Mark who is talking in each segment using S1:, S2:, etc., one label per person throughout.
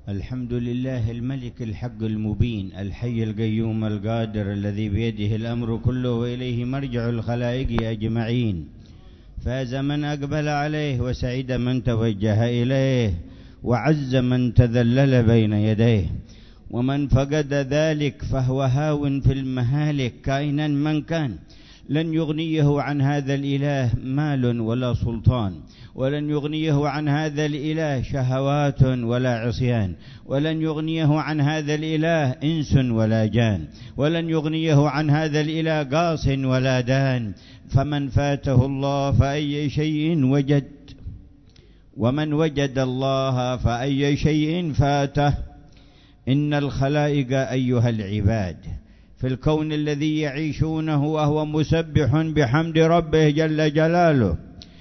S1: الحمد لله الملك الحق المبين الحي القيوم القادر الذي بيده الأمر كله وإليه مرجع الخلائق أجمعين. فاز من أقبل عليه وسعيد من توجه إليه وعز من تذلل بين يديه، ومن فقد ذلك فهو هاو في المهالك كائنا من كان. لن يغنيه عن هذا الإله مال ولا سلطان، ولن يغنيه عن هذا الإله شهوات ولا عصيان، ولن يغنيه عن هذا الإله إنس ولا جان، ولن يغنيه عن هذا الإله قاص ولا دان. فمن فاته الله فأي شيء وجد، ومن وجد الله فأي شيء فاته. إن الخلائق أيها العباد في الكون الذي يعيشونه وهو مسبح بحمد ربه جل جلاله،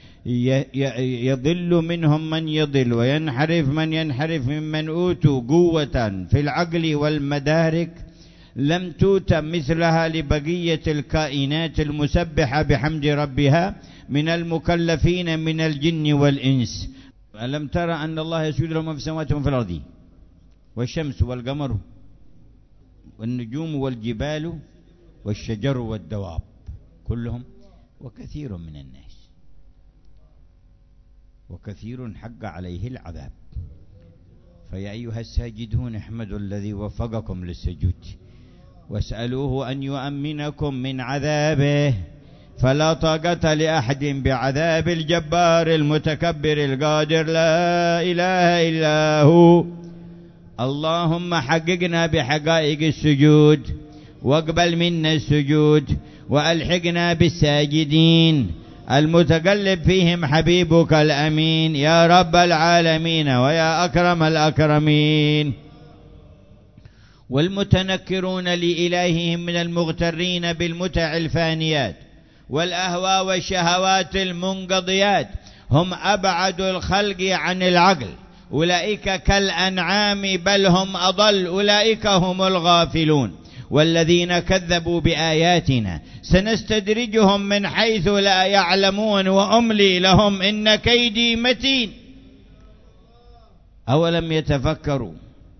S1: يضل منهم من يضل وينحرف من ينحرف ممن أوتوا قوة في العقل والمدارك لم توت مثلها لبقية الكائنات المسبحة بحمد ربها من المكلفين من الجن والإنس. ألم ترى أن الله يسجد له من في السماوات ومن في الأرض، والشمس والقمر والنجوم والجبال والشجر والدواب كلهم، وكثير من الناس، وكثير حق عليه العذاب. فيا أيها الساجدون احمدوا الذي وفقكم للسجود، واسألوه أن يؤمنكم من عذابه، فلا طاقة لأحد بعذاب الجبار المتكبر القادر لا إله إلا هو. اللهم حققنا بحقائق السجود، واقبل منا السجود، وألحقنا بالساجدين المتقلب فيهم حبيبك الأمين يا رب العالمين ويا أكرم الأكرمين. والمتنكرون لإلههم من المغترين بالمتع الفانيات والأهواء والشهوات المنقضيات هم أبعد الخلق عن العقل، أولئك كالأنعام بل هم أضل، أولئك هم الغافلون. والذين كذبوا بآياتنا سنستدرجهم من حيث لا يعلمون وأملي لهم إن كيدي متين. أولم يتفكروا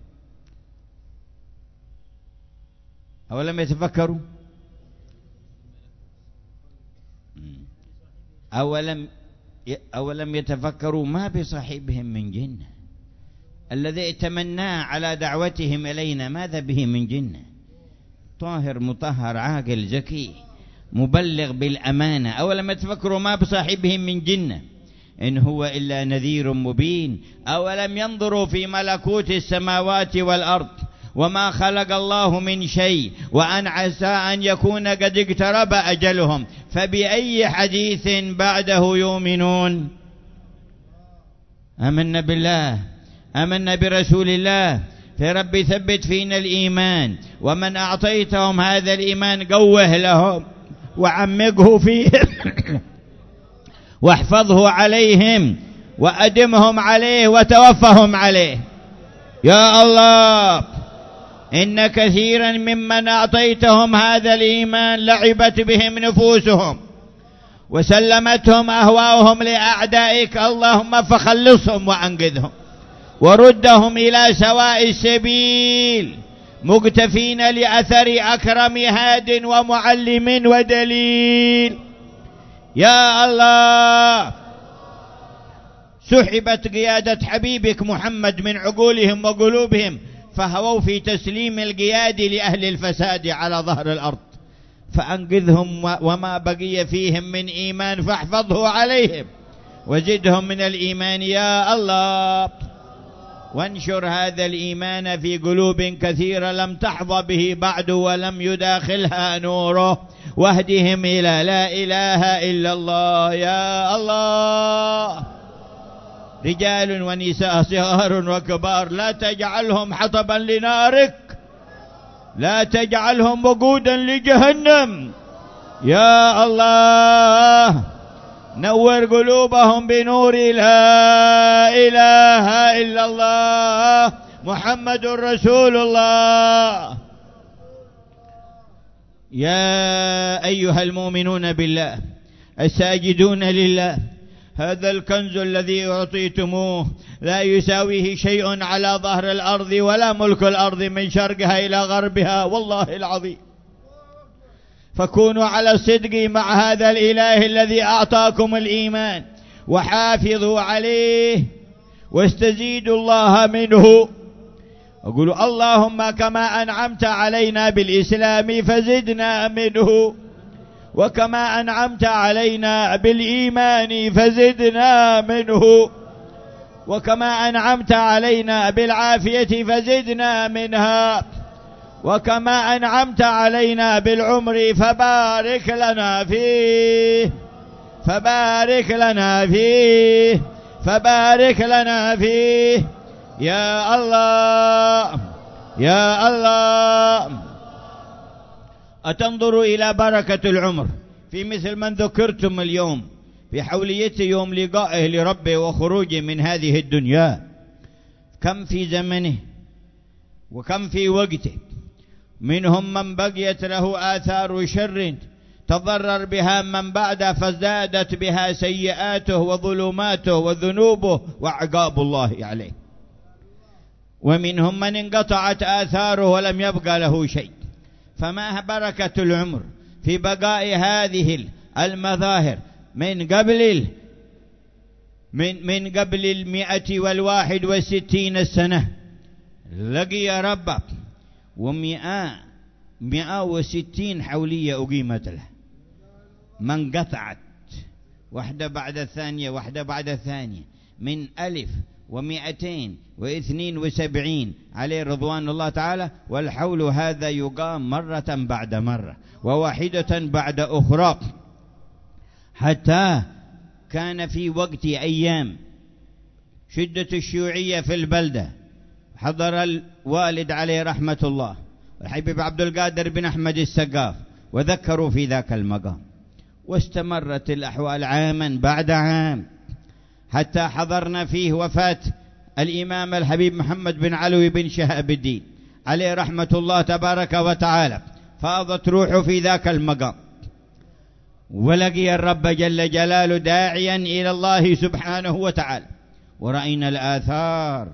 S1: أولم يتفكروا ما بصاحبهم من جنة، الذي ائتمناه على دعوتهم إلينا ماذا به من جنة؟ طاهر مطهر عاقل ذكي مبلغ بالأمانة. أولم يتفكروا ما بصاحبهم من جنة إن هو إلا نذير مبين. أولم ينظروا في ملكوت السماوات والأرض وما خلق الله من شيء وأن عسى أن يكون قد اقترب أجلهم، فبأي حديث بعده يؤمنون؟ آمنا بالله، آمنا برسول الله، فرب ثبت فينا الإيمان، ومن أعطيتهم هذا الإيمان قوه لهم وعمقه فيهم واحفظه عليهم وأدمهم عليه وتوفهم عليه. يا الله، إن كثيرا ممن أعطيتهم هذا الإيمان لعبت بهم نفوسهم وسلمتهم أهواؤهم لأعدائك، اللهم فخلصهم وأنقذهم وردهم إلى سواء السبيل مقتفين لأثر أكرم هاد ومعلم ودليل. يا الله، سحبت قيادة حبيبك محمد من عقولهم وقلوبهم، فهووا في تسليم القياد لأهل الفساد على ظهر الأرض، فأنقذهم وما بقي فيهم من إيمان فاحفظه عليهم وزدهم من الإيمان يا الله. وانشر هذا الإيمان في قلوب كثيرة لم تحظى به بعد ولم يداخلها نوره، واهدهم إلى لا إله إلا الله. يا الله، رجال ونساء صغار وكبار لا تجعلهم حطبا لنارك، لا تجعلهم وقودا لجهنم. يا الله، نور قلوبهم بنور لا إله إلا الله محمد رسول الله. يا أيها المؤمنون بالله الساجدون لله هذا الكنز الذي أعطيتموه لا يساويه شيء على ظهر الأرض ولا ملك الأرض من شرقها إلى غربها والله العظيم. فكونوا على الصدق مع هذا الإله الذي أعطاكم الإيمان، وحافظوا عليه واستزيدوا الله منه. أقولوا اللهم كما أنعمت علينا بالإسلام فزدنا منه، وكما أنعمت علينا بالإيمان فزدنا منه، وكما أنعمت علينا بالعافية فزدنا منها، وكما أنعمت علينا بالعمر فبارك لنا فيه، فبارك لنا فيه، فبارك لنا فيه يا الله يا الله. أتنظر إلى بركة العمر في مثل من ذكرتم اليوم في حوليته يوم لقائه لربه وخروجه من هذه الدنيا، كم في زمنه وكم في وقته. منهم من بقيت له آثار شر تضرر بها من بعده فازدادت بها سيئاته وظلماته وذنوبه وعقاب الله عليه، ومنهم من انقطعت آثاره ولم يبقى له شيء. فما بركة العمر في بقاء هذه المظاهر من قبل 161 سنة لقي ربه، 160 حولية أقيمت له، من قطعت واحدة بعد الثانية واحدة بعد الثانية، من 1272 عليه رضوان الله تعالى. والحول هذا يقام مرة بعد مرة وواحدة بعد أخرى، حتى كان في وقت أيام شدة الشيوعية في البلدة حضر الوالد عليه رحمة الله الحبيب عبد القادر بن أحمد السقاف وذكروا في ذاك المقام، واستمرت الأحوال عاما بعد عام حتى حضرنا فيه وفاة الإمام الحبيب محمد بن علوي بن شهاب الدين عليه رحمة الله تبارك وتعالى. فاضت روحه في ذاك المقام ولقي الرب جل جلاله داعيا إلى الله سبحانه وتعالى. ورأينا الآثار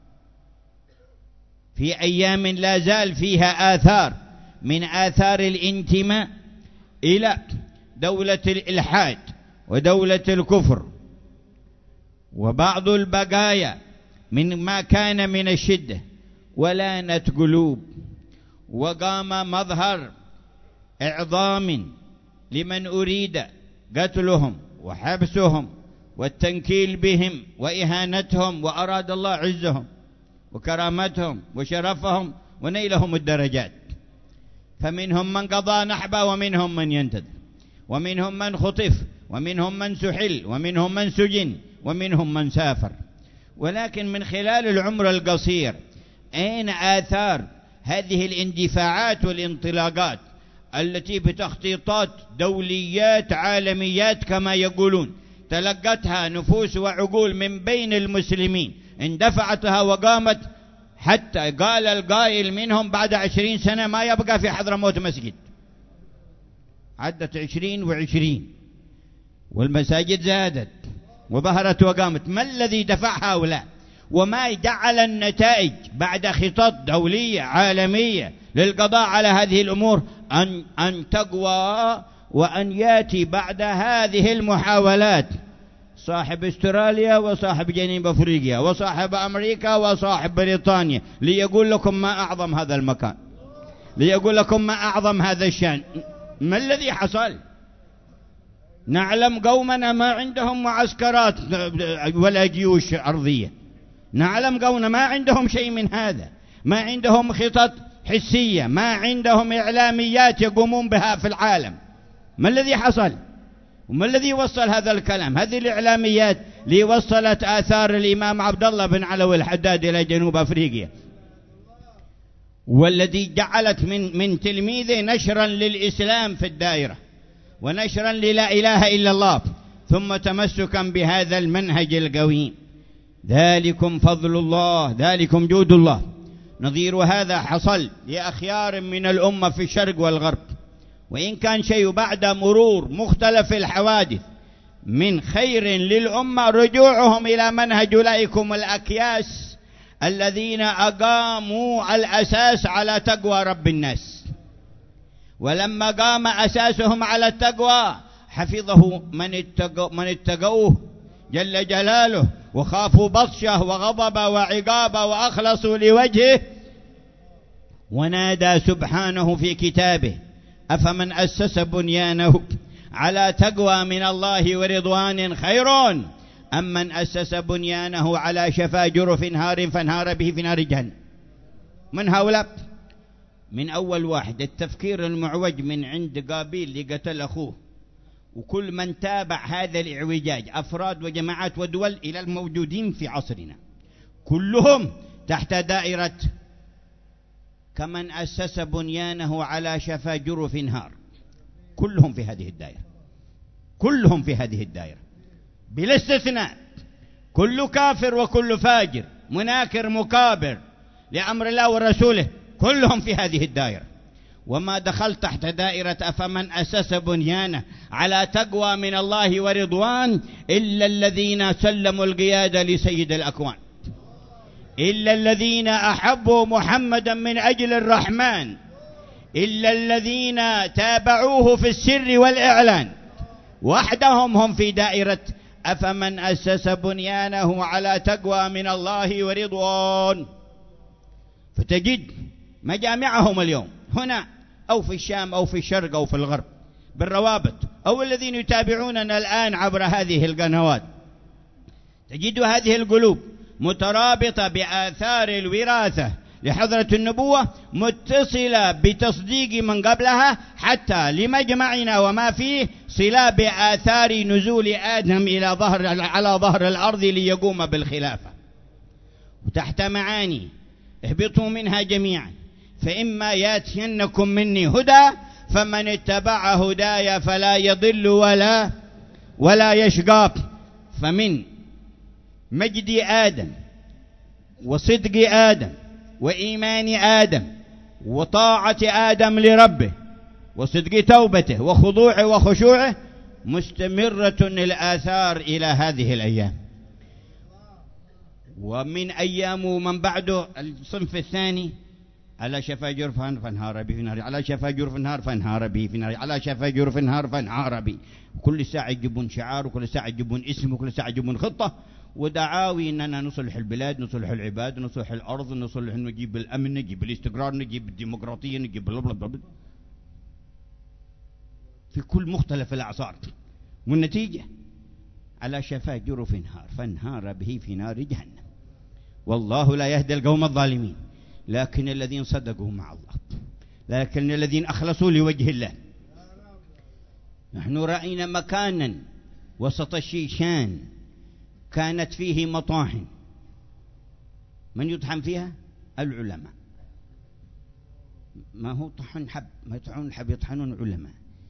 S1: في أيام لا زال فيها آثار من آثار الانتماء إلى دولة الإلحاد ودولة الكفر، وبعض البقايا من ما كان من الشدة ولانت قلوب، وقام مظهر إعظام لمن أريد قتلهم وحبسهم والتنكيل بهم وإهانتهم، وأراد الله عزهم وكرامتهم وشرفهم ونيلهم الدرجات. فمنهم من قضى نحبه ومنهم من ينتظر، ومنهم من خطف، ومنهم من سحل، ومنهم من سجن، ومنهم من سافر. ولكن من خلال العمر القصير أين آثار هذه الاندفاعات والانطلاقات التي بتخطيطات دوليات عالميات كما يقولون تلقتها نفوس وعقول من بين المسلمين، اندفعتها وقامت، حتى قال القائل منهم بعد 20 سنة ما يبقى في حضرموت مسجد. عدت 20 و20 والمساجد زادت وظهرت وقامت. ما الذي دفع هؤلاء؟ وما جعل النتائج بعد خطط دولية عالمية للقضاء على هذه الأمور أن تقوى، وأن يأتي بعد هذه المحاولات صاحب استراليا وصاحب جنوب أفريقيا وصاحب أمريكا وصاحب بريطانيا ليقول لكم ما أعظم هذا المكان، ليقول لكم ما أعظم هذا الشأن. ما الذي حصل؟ نعلم قومنا ما عندهم معسكرات ولا جيوش أرضية، نعلم قومنا ما عندهم شيء من هذا، ما عندهم خطط حسية، ما عندهم إعلاميات يقومون بها في العالم. ما الذي حصل؟ وما الذي وصل هذا الكلام؟ هذه الإعلاميات اللي وصلت آثار الإمام عبد الله بن علوي الحداد إلى جنوب أفريقيا، والذي جعلت من تلميذه نشرا للإسلام في الدائرة ونشرا للا إله إلا الله، ثم تمسكا بهذا المنهج القويم. ذلكم فضل الله، ذلكم جود الله. نظير هذا حصل لأخيار من الأمة في الشرق والغرب، وإن كان شيء بعد مرور مختلف الحوادث من خير للأمة رجوعهم إلى منهج أولئكم الأكياس الذين أقاموا الأساس على تقوى رب الناس. ولما قام أساسهم على التقوى حفظه من اتقوه جل جلاله وخافوا بطشه وغضب وعقاب وأخلصوا لوجهه. ونادى سبحانه في كتابه: أفمن أسس بنيانه على تقوى من الله ورضوان خير أم من أسس بنيانه على شفا جرف نهار فانهار به في نار جهنم. من هؤلاء؟ من أول واحد التفكير المعوج من عند قابيل اللي قتل أخوه، وكل من تابع هذا الإعوجاج أفراد وجماعات ودول إلى الموجودين في عصرنا كلهم تحت دائرة كمن أسس بنيانه على شفا جرف نهار. كلهم في هذه الدائرة، كلهم في هذه الدائرة بلا استثناء. كل كافر وكل فاجر مناكر مكابر لأمر الله ورسوله كلهم في هذه الدائرة. وما دخل تحت دائرة أفمن أسس بنيانه على تقوى من الله ورضوان إلا الذين سلموا القيادة لسيد الأكوان، إلا الذين أحبوا محمدا من أجل الرحمن، إلا الذين تابعوه في السر والإعلان، وحدهم هم في دائرة أفمن أسس بنيانه على تقوى من الله ورضوان. فتجد مجامعهم اليوم هنا أو في الشام أو في الشرق أو في الغرب بالروابط، أو الذين يتابعوننا الآن عبر هذه القنوات، تجد هذه القلوب مترابطة بآثار الوراثة لحضرة النبوة، متصلة بتصديق من قبلها، حتى لمجمعنا وما فيه صلة بآثار نزول آدم على ظهر الأرض ليقوم بالخلافة. وتحت معاني اهبطوا منها جميعا فإما ياتينكم مني هدى فمن اتبع هدايا فلا يضل ولا يشقى. فمن مجد آدم وصدق آدم وإيمان آدم وطاعة آدم لربه وصدق توبته وخضوعه وخشوعه مستمرة الآثار إلى هذه الأيام. ومن أيام من بعده الصنف الثاني على شفا جرف فانهار به في نار، على شفا جرف نهار فانهار به في نار، على شفا جرف نهار فانهار به. كل ساعة يجيبون شعار، وكل ساعة يجيبون اسم، وكل ساعة يجيبون خطة ودعاوي أننا نصلح البلاد، نصلح العباد، نصلح الأرض، نصلح، نجيب الأمن، نجيب الاستقرار، نجيب الديمقراطية، نجيب في كل مختلف الأعصار. والنتيجة على شفا جرف نهار فانهار به في نار جهنم. والله لا يهدي القوم الظالمين. لكن الذين صدقوا مع الله، لكن الذين أخلصوا لوجه الله. نحن رأينا مكانا وسط الشيشان كانت فيه مطاحن، من يطحن فيها؟ العلماء. ما هو طحن حب، ما يطحنون حب، يطحنون علماء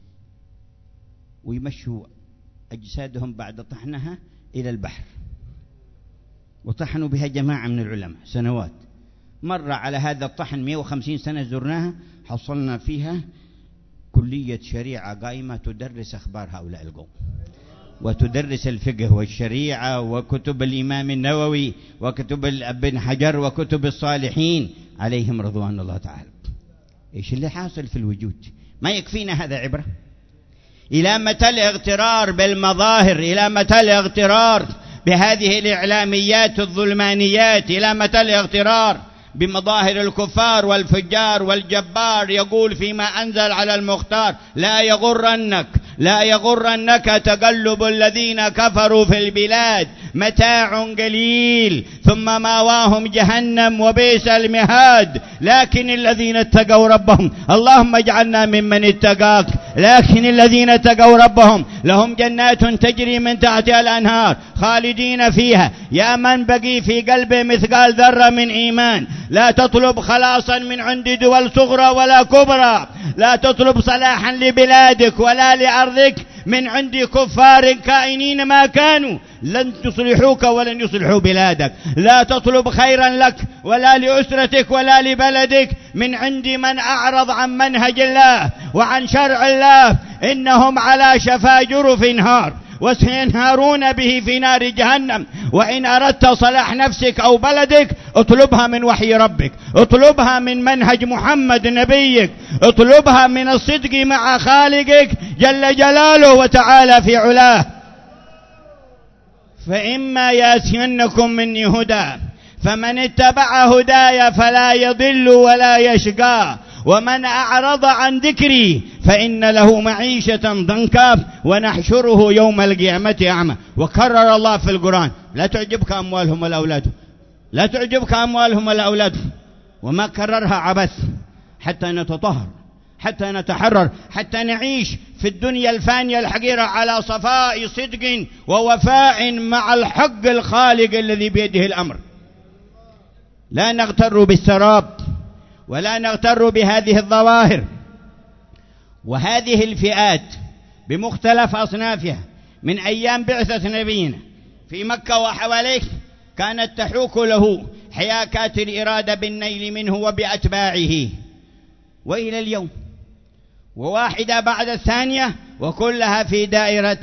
S1: ويمشوا أجسادهم بعد طحنها إلى البحر، وطحنوا بها جماعة من العلماء سنوات. مر على هذا الطحن 150 سنة زرناها، حصلنا فيها كلية شريعة قائمة تدرس أخبار هؤلاء القوم، وتدرس الفقه والشريعة وكتب الإمام النووي وكتب ابن حجر وكتب الصالحين عليهم رضوان الله تعالى. إيش اللي حاصل في الوجود؟ ما يكفينا هذا عبرة؟ إلى متى الاغترار بالمظاهر؟ إلى متى الاغترار بهذه الإعلاميات الظلمانيات؟ إلى متى الاغترار بمظاهر الكفار والفجار والجبار يقول فيما أنزل على المختار لا يغرنك تقلب الذين كفروا في البلاد، متاع قليل ثم ماواهم جهنم وبئس المهاد. لكن الذين اتقوا ربهم، اللهم اجعلنا ممن اتقاك، لكن الذين اتقوا ربهم لهم جنات تجري من تحتها الأنهار خالدين فيها. يا من بقي في قلبه مثقال ذرة من إيمان، لا تطلب خلاصا من عند دول صغرى ولا كبرى، لا تطلب صلاحا لبلادك ولا لأرضك من عند كفار كائنين ما كانوا، لن تصلحوك ولن يصلحوا بلادك. لا تطلب خيرا لك ولا لأسرتك ولا لبلدك من عند من أعرض عن منهج الله وعن شرع الله. إنهم على شفا جرف نهار، وسينهارون به في نار جهنم. وإن أردت صلاح نفسك أو بلدك اطلبها من وحي ربك، اطلبها من منهج محمد نبيك، اطلبها من الصدق مع خالقك جل جلاله وتعالى في علاه. فإما يأتينكم مني هدى فمن اتبع هداي فلا يضل ولا يشقى، ومن أعرض عن ذكري فإن له معيشة ضنكا ونحشره يوم القيامة أعمى. وكرر الله في القرآن: لا تعجبك أموالهم والأولاد، لا تعجبك أموالهم والأولاد. وما كررها عبث، حتى نتطهر، حتى نتحرر، حتى نعيش في الدنيا الفانية الحقيرة على صفاء صدق ووفاء مع الحق الخالق الذي بيده الأمر. لا نغتر بالسراب ولا نغتر بهذه الظواهر. وهذه الفئات بمختلف أصنافها من أيام بعثة نبينا في مكة وحواليه كانت تحوك له حياكات الإرادة بالنيل منه وبأتباعه، وإلى اليوم وواحدة بعد الثانية وكلها في دائرة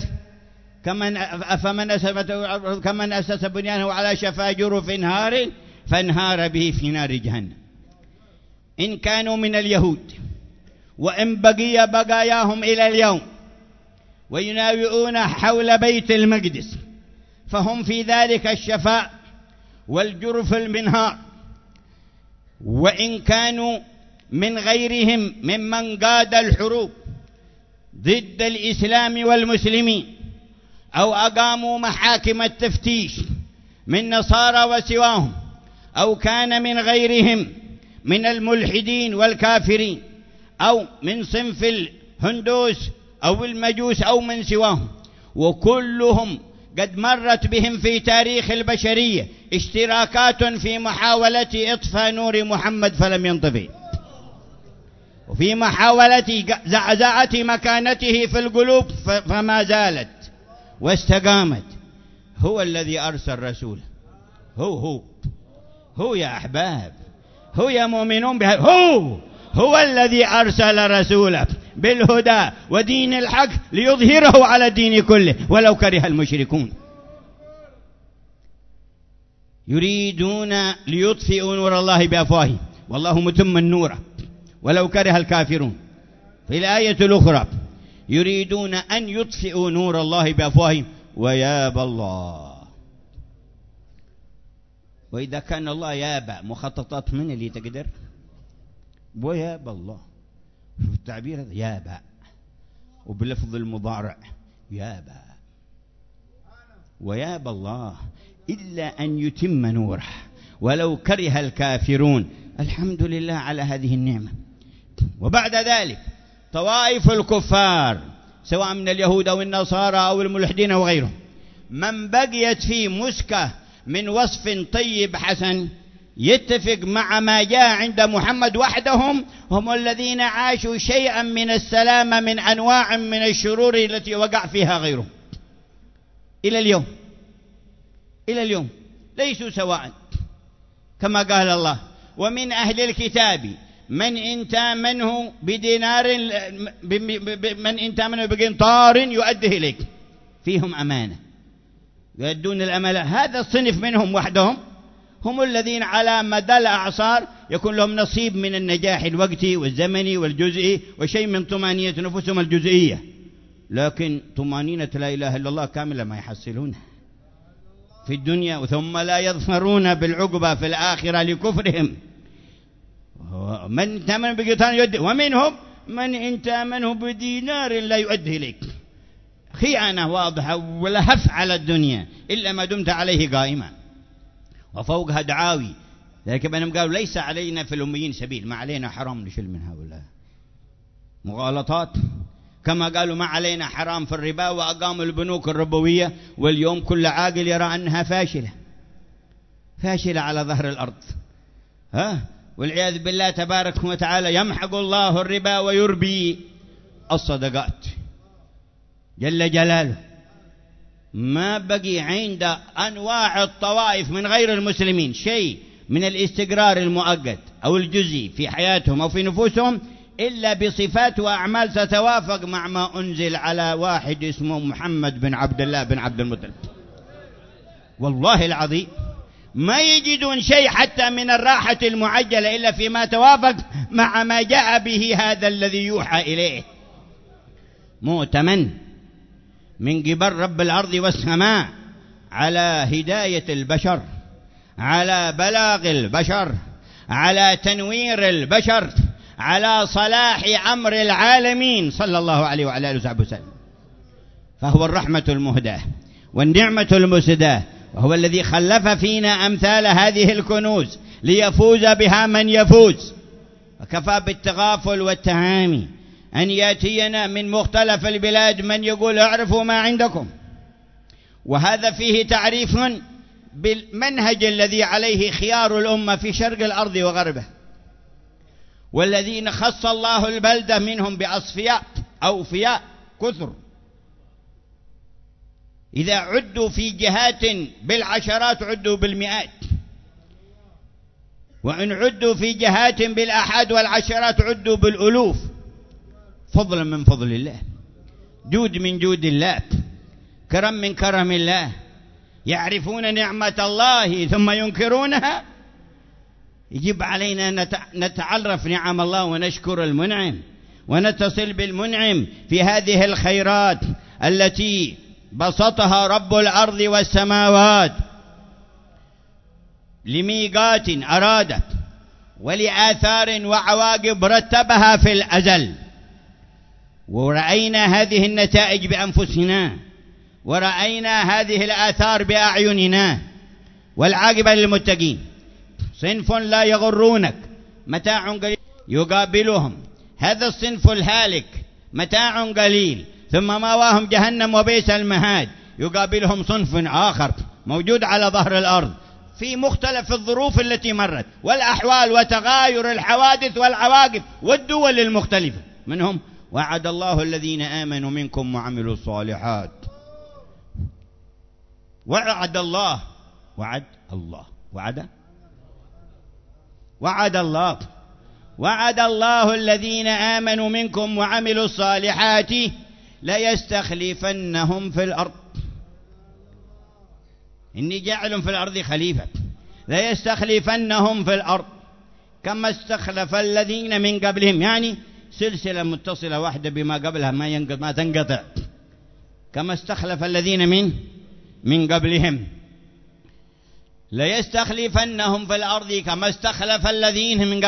S1: كمن أسس بنيانه على شفا جرف نهار فانهار به في نار جهنم. إن كانوا من اليهود وإن بقي بقاياهم إلى اليوم ويناوئون حول بيت المقدس فهم في ذلك الشفاء والجرف المنهار. وإن كانوا من غيرهم ممن قاد الحروب ضد الإسلام والمسلمين أو أقاموا محاكم التفتيش من نصارى وسواهم، أو كان من غيرهم من الملحدين والكافرين أو من صنف الهندوس أو المجوس أو من سواهم، وكلهم قد مرت بهم في تاريخ البشرية اشتراكات في محاولة إطفاء نور محمد فلم ينطفئ، وفي محاولة زعزعة مكانته في القلوب فما زالت واستقامت. هو الذي أرسل رسوله، هو يا أحباب، هو يا مؤمنون بها، هو الذي أرسل رسوله بالهدى ودين الحق ليظهره على الدين كله ولو كره المشركون. يريدون ليطفئوا نور الله بأفواههم والله متم النور ولو كره الكافرون. في الآية الأخرى: يريدون أن يطفئوا نور الله بأفواههم ويابى الله. وإذا كان الله يابى مخططات من اللي تقدر؟ ويابى الله. شوف التعبير هذا، يابى، وبلفظ المضارع يابى. ويابى الله إلا أن يتم نوره ولو كره الكافرون. الحمد لله على هذه النعمة. وبعد ذلك طوائف الكفار سواء من اليهود أو النصارى أو الملحدين أو غيرهم، من بقيت في مسكة من وصف طيب حسن يتفق مع ما جاء عند محمد وحدهم، هم الذين عاشوا شيئا من السلامة من أنواع من الشرور التي وقع فيها غيرهم. إلى اليوم ليسوا سواء، كما قال الله: ومن أهل الكتاب من إن تامنه بدينار من إن تامنه بقنطار يؤديه إليك. فيهم أمانة يؤدون الأمانة. هذا الصنف منهم وحدهم هم الذين على مدى الأعصار يكون لهم نصيب من النجاح الوقتي والزمني والجزئي وشيء من طمأنينة نفوسهم الجزئية، لكن طمأنينة لا إله إلا الله كاملة ما يحصلونها في الدنيا، ثم لا يظفرون بالعقبة في الآخرة لكفرهم. من تأمن بقنطار يؤدي، ومنهم من إن تأمنه بدينار لا يؤدي إليك. خيانة واضحة ولهف على الدنيا إلا ما دمت عليه قائما، وفوقها دعاوي. لذلك بأنهم قالوا: ليس علينا في الأميين سبيل، ما علينا حرام نشيل من هؤلاء مغالطات، كما قالوا ما علينا حرام في الربا وأقاموا البنوك الربوية، واليوم كل عاقل يرى أنها فاشلة على ظهر الأرض. والعياذ بالله تبارك وتعالى يمحق الله الربا ويربي الصدقات جل جلاله. ما بقي عند أنواع الطوائف من غير المسلمين شيء من الاستقرار المؤقت أو الجزئي في حياتهم أو في نفوسهم إلا بصفات وأعمال تتوافق مع ما أنزل على واحد اسمه محمد بن عبد الله بن عبد المطلب. والله العظيم ما يجدون شيء حتى من الراحة المعجلة إلا فيما توافق مع ما جاء به هذا الذي يوحى إليه، مؤتمن من قبل رب الأرض والسماء على هداية البشر، على بلاغ البشر، على تنوير البشر، على صلاح أمر العالمين صلى الله عليه وعلى آله وصحبه وسلم. فهو الرحمة المهداة والنعمة المسداة، وهو الذي خلف فينا أمثال هذه الكنوز ليفوز بها من يفوز. وكفى بالتغافل والتهامي أن يأتينا من مختلف البلاد من يقول اعرفوا ما عندكم، وهذا فيه تعريف بالمنهج الذي عليه خيار الأمة في شرق الأرض وغربه، والذين خص الله البلدة منهم بأصفياء أوفياء كثر، إذا عدوا في جهات بالعشرات عدوا بالمئات، وإن عدوا في جهات بالأحد والعشرات عدوا بالألوف، فضلا من فضل الله، جود من جود الله، كرم من كرم الله. يعرفون نعمة الله ثم ينكرونها. يجب علينا أن نتعرف نعم الله ونشكر المنعم ونتصل بالمنعم في هذه الخيرات التي بسطها رب الأرض والسماوات لميقات أرادت ولآثار وعواقب رتبها في الأزل، ورأينا هذه النتائج بأنفسنا، ورأينا هذه الآثار بأعيننا. والعاقبة للمتقين. صنف لا يغرونك متاع قليل يقابلهم هذا الصنف الهالك متاع قليل ثم ماواهم جهنم وبئس المهاد. يقابلهم صنف آخر موجود على ظهر الأرض في مختلف الظروف التي مرت والأحوال وتغاير الحوادث والعواقب والدول المختلفة. منهم وعد الله الذين آمنوا منكم وعملوا الصالحات. وعد الله وعد الله الذين آمنوا منكم وعملوا الصالحات ليستخلفنهم في الأرض. إني جاعل في الأرض خليفة. ليستخلفنهم في الأرض كما استخلف الذين من قبلهم، يعني سلسلة متصلة واحدة بما قبلها ما تنقطع. كما استخلف الذين من قبلهم. ليستخلفنهم في الأرض كما استخلف الذين من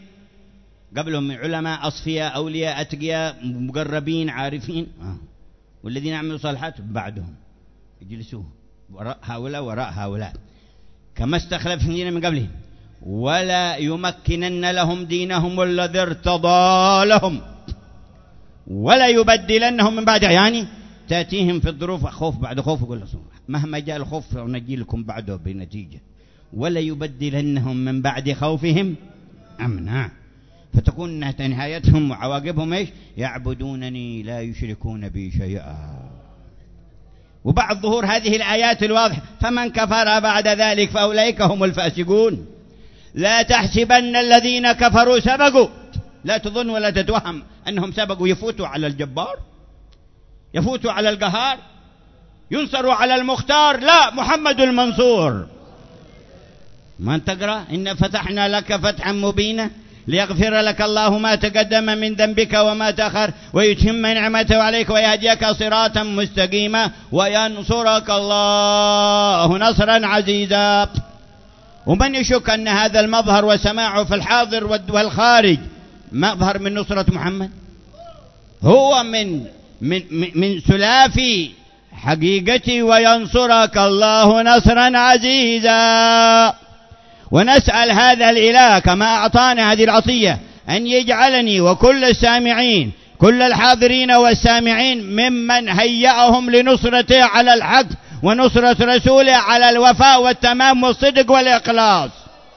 S1: قبلهم من علماء أصفياء أولياء أتقياء مقربين عارفين، والذين عملوا الصالحات بعدهم يجلسوا وراء هؤلاء كما استخلف الذين من قبلهم ولا يمكنن لهم دينهم الذي ارتضى لهم ولا يبدلنهم من بعد، يعني تأتيهم في الظروف خوف بعد خوف، يقول مهما جاء الخوف نجي لكم بعده بنتيجة، ولا يبدلنهم من بعد خوفهم أمنا، فتكون نهايتهم وعواقبهم إيش؟ يعبدونني لا يشركون بي شيئا. وبعد ظهور هذه الآيات الواضحة فمن كفر بعد ذلك فأولئك هم الفاسقون. لا تحسبن الذين كفروا سبقوا، لا تظن ولا تتوهم أنهم سبقوا يفوتوا على الجبار، يفوتوا على القهار، ينصروا على المختار. لا، محمد المنصور. ما تقرأ إن فتحنا لك فتحا مبينا ليغفر لك الله ما تقدم من ذنبك وما تأخر ويتم نعمته عليك ويهديك صراطا مستقيما وينصرك الله نصرا عزيزا. ومن يشك أن هذا المظهر وسماعه في الحاضر والخارج مظهر من نصرة محمد، هو من سلاف حقيقتي وينصرك الله نصرا عزيزا. ونسأل هذا الإله كما أعطانا هذه العطية أن يجعلني وكل السامعين كل الحاضرين والسامعين ممن هيأهم لنصرته على الحق ونصرة رسوله على الوفاء والتمام والصدق والإخلاص.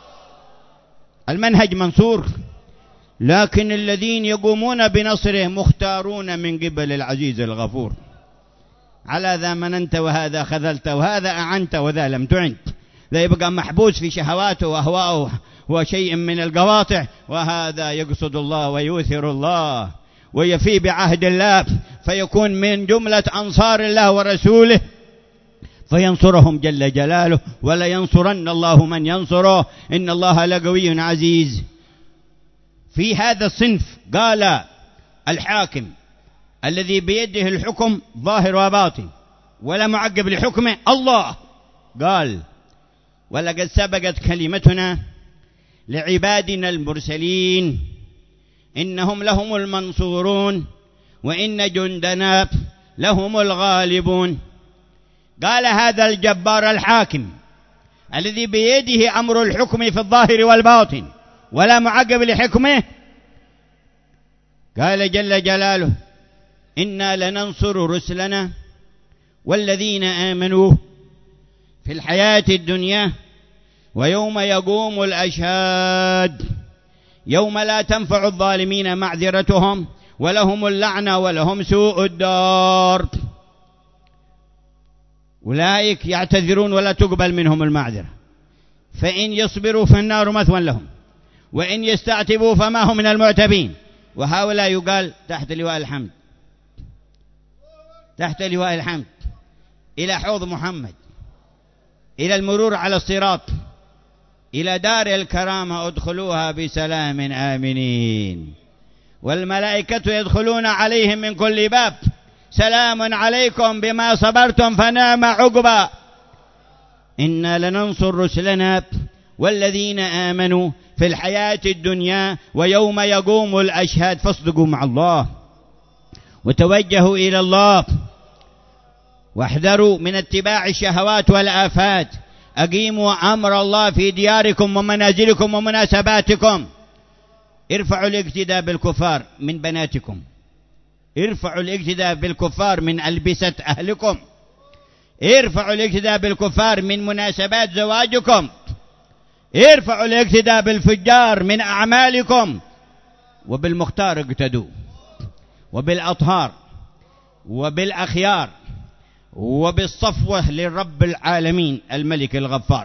S1: المنهج منصور، لكن الذين يقومون بنصره مختارون من قبل العزيز الغفور. على ذا مننت وهذا خذلت وهذا أعنت وذا لم تعن. لا يبقى محبوس في شهواته وأهواءه هو شيء من القواطع، وهذا يقصد الله ويؤثر الله ويفي بعهد الله، فيكون من جملة أنصار الله ورسوله، فينصرهم جل جلاله، ولا ينصرن الله من ينصره، إن الله لقوي عزيز. في هذا الصنف قال الحاكم الذي بيده الحكم ظاهر وباطن ولا معقب لحكمه الله، قال: ولقد سبقت كلمتنا لعبادنا المرسلين إنهم لهم المنصورون وإن جندنا لهم الغالبون. قال هذا الجبار الحاكم الذي بيده أمر الحكم في الظاهر والباطن ولا معقب لحكمه، قال جل جلاله: إنا لننصر رسلنا والذين آمنوا في الحياة الدنيا ويوم يقوم الأشهاد يوم لا تنفع الظالمين معذرتهم ولهم اللعنة ولهم سوء الدار. أولئك يعتذرون ولا تقبل منهم المعذرة، فإن يصبروا فالنار مثوى لهم وإن يستعتبوا فما هم من المعتبين. وهؤلاء يقال تحت لواء الحمد، تحت لواء الحمد، إلى حوض محمد، إلى المرور على الصراط، إلى دار الكرامة، ادخلوها بسلام آمنين، والملائكة يدخلون عليهم من كل باب، سلام عليكم بما صبرتم فنعم عقبى. إنا لننصر رسلنا والذين آمنوا في الحياة الدنيا ويوم يقوم الأشهاد. فاصدقوا مع الله وتوجهوا إلى الله، واحذروا من اتباع الشهوات والآفات. أقيموا أمر الله في دياركم ومنازلكم ومناسباتكم. ارفعوا الاقتداء بالكفار من بناتكم، ارفعوا الاقتداء بالكفار من ألبسة أهلكم، ارفعوا الاقتداء بالكفار من مناسبات زواجكم، ارفعوا الاقتداء بالفجار من أعمالكم. وبالمختار اقتدوا، وبالأطهار وبالأخيار وبالصفوة للرب العالمين الملك الغفار.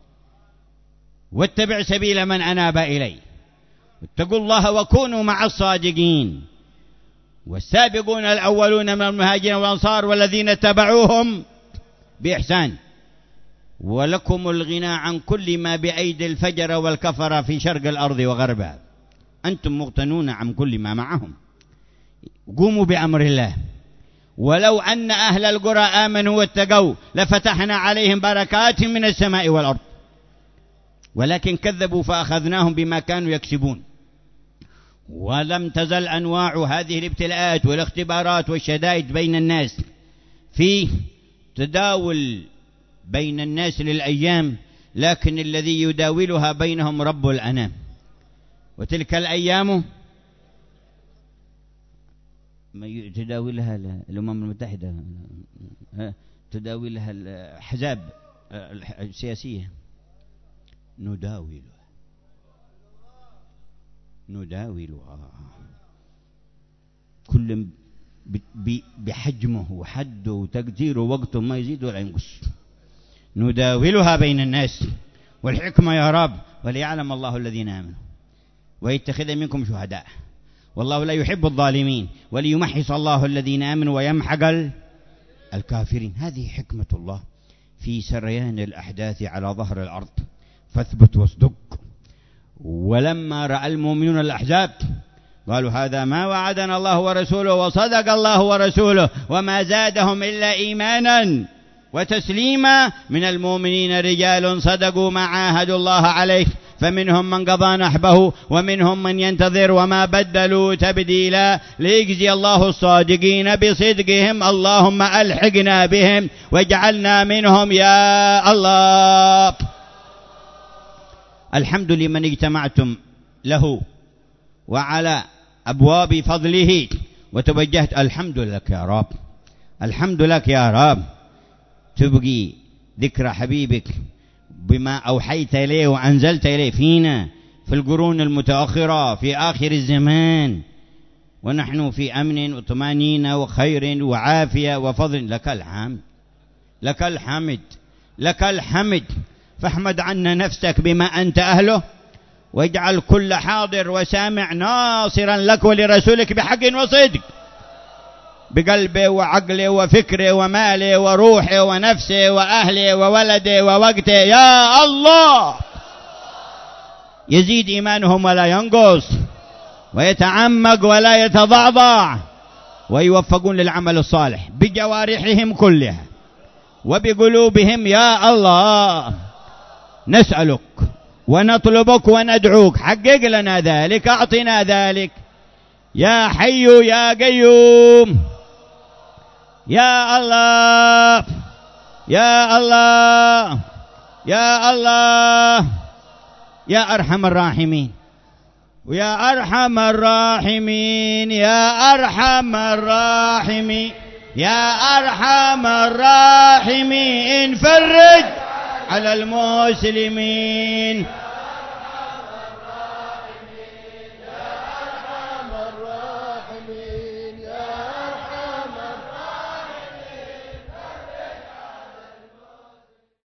S1: واتبع سبيل من أناب إلي، واتقوا الله وكونوا مع الصادقين. والسابقون الأولون من المهاجرين والأنصار والذين اتبعوهم بإحسان. ولكم الغنى عن كل ما بأيدي الفجر والكفر في شرق الأرض وغربها، أنتم مغتنون عن كل ما معهم. قوموا بأمر الله. ولو أن أهل القرى آمنوا واتقوا لفتحنا عليهم بركات من السماء والأرض، ولكن كذبوا فأخذناهم بما كانوا يكسبون. ولم تزل أنواع هذه الابتلاءات والاختبارات والشدائد بين الناس في تداول بين الناس للأيام، لكن الذي يداولها بينهم رب الأنام. وتلك الأيام ما تداولها الأمم المتحدة، تداولها الأحزاب السياسية، نداولها كل بحجمه وحده وتقديره وقته، ما يزيد ولا ينقص. نداولها بين الناس، والحكمة يا رب وليعلم الله الذين آمنوا ويتخذ منكم شهداء والله لا يحب الظالمين وليمحص الله الذين آمنوا ويمحق الكافرين. هذه حكمة الله في سريان الأحداث على ظهر الأرض. فاثبت واصدق. ولما رأى المؤمنون الأحزاب قالوا هذا ما وعدنا الله ورسوله وصدق الله ورسوله وما زادهم إلا إيمانا وتسليما. من المؤمنين رجال صدقوا ما عاهدوا الله عليه فمنهم من قضى نحبه ومنهم من ينتظر وما بدلوا تبديلا ليجزي الله الصادقين بصدقهم. اللهم ألحقنا بهم واجعلنا منهم يا الله. الحمد لمن اجتمعتم له وعلى أبواب فضله وتوجهت. الحمد لك يا رب، الحمد لك يا رب. تبقي ذكرى حبيبك بما أوحيت إليه وأنزلت إليه فينا في القرون المتأخرة في آخر الزمان، ونحن في أمن وطمأنينة وخير وعافية وفضل. لك الحمد، لك الحمد، لك الحمد. فاحمد عنا نفسك بما أنت أهله، واجعل كل حاضر وسامع ناصرا لك ولرسولك بحق وصدق، بقلبه وعقله وفكره وماله وروحه ونفسه وأهله وولده ووقته. يا الله يزيد إيمانهم ولا ينقص، ويتعمق ولا يتضعضع، ويوفقون للعمل الصالح بجوارحهم كلها وبقلوبهم. يا الله نسألك ونطلبك وندعوك، حقق لنا ذلك، أعطنا ذلك يا حي يا قيوم. يا الله يا الله يا الله يا أرحم الراحمين، ويا أرحم الراحمين، يا أرحم الراحمين، يا أرحم الراحمين، فرج على المسلمين.